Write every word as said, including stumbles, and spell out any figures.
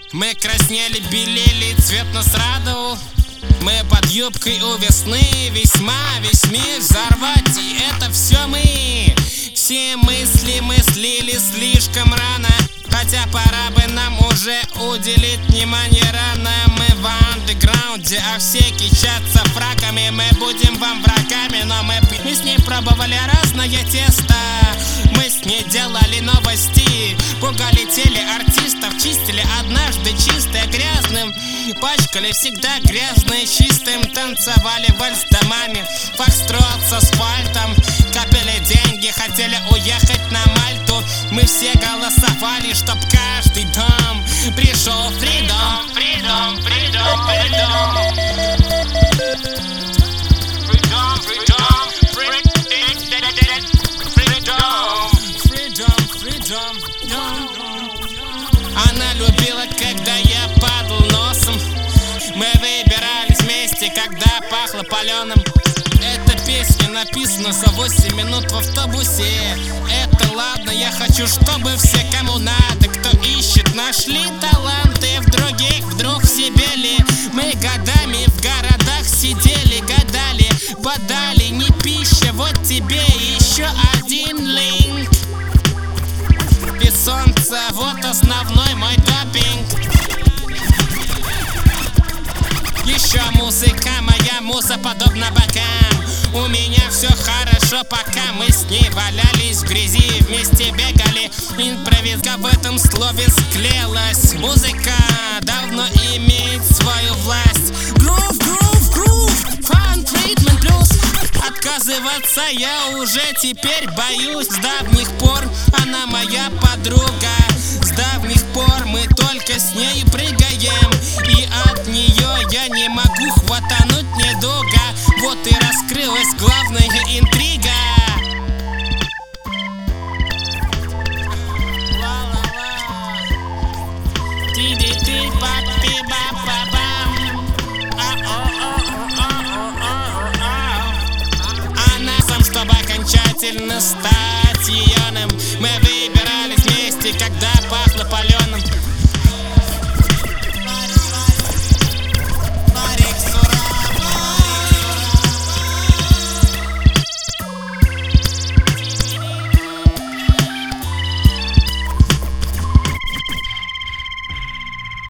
Мы краснели, белели, цвет нас радовал. Мы под юбкой у весны, весьма весь мир взорвать, и это все мы. Все мысли мыслили слишком рано, хотя пора бы нам уже уделить внимание рано. Мы в андеграунде, а все кичатся фраками. Мы будем вам врагами, но мы, мы с ней пробовали разное тесто. Мы с ней делали новости, пугали телеартистов, чистили однажды чистое грязным, пачкали всегда грязное чистым, танцевали вальс домами, фокстрот с асфальтом, копили деньги, хотели уехать на Мальту. Мы все голосовали, чтоб каждый дом пришел фридом, фридом, фридом, фридом. Фридом, фридом, фридом, фридом, фридом. Она любила, когда я падал носом. Мы выбирались вместе, когда пахло паленым. Эта песня написана за восемь минут в автобусе. Это ладно, я хочу, чтобы все, кому надо, кто ищет, нашли таланты в других, вдруг в себе ли. Мы годами в городах сидели, гадали, подали, не пища, вот тебе еще один линк. Без солнца, вот основной мой допинг. Еще музыка, моя муза подобна богам. У меня все хорошо, пока мы с ней валялись в грязи, вместе бегали. Импровизка в этом слове склеилась. Музыка давно имеет свою власть. Грув, грув, грув, фан, тритмент плюс. Отказываться я уже теперь боюсь. С давних пор она моя подруга. С давних пор мы только с ней прыгаем, и от нее я не могу хватануть недолго. Вот и раскрылась главная интрига. Она сам, чтобы окончательно стать.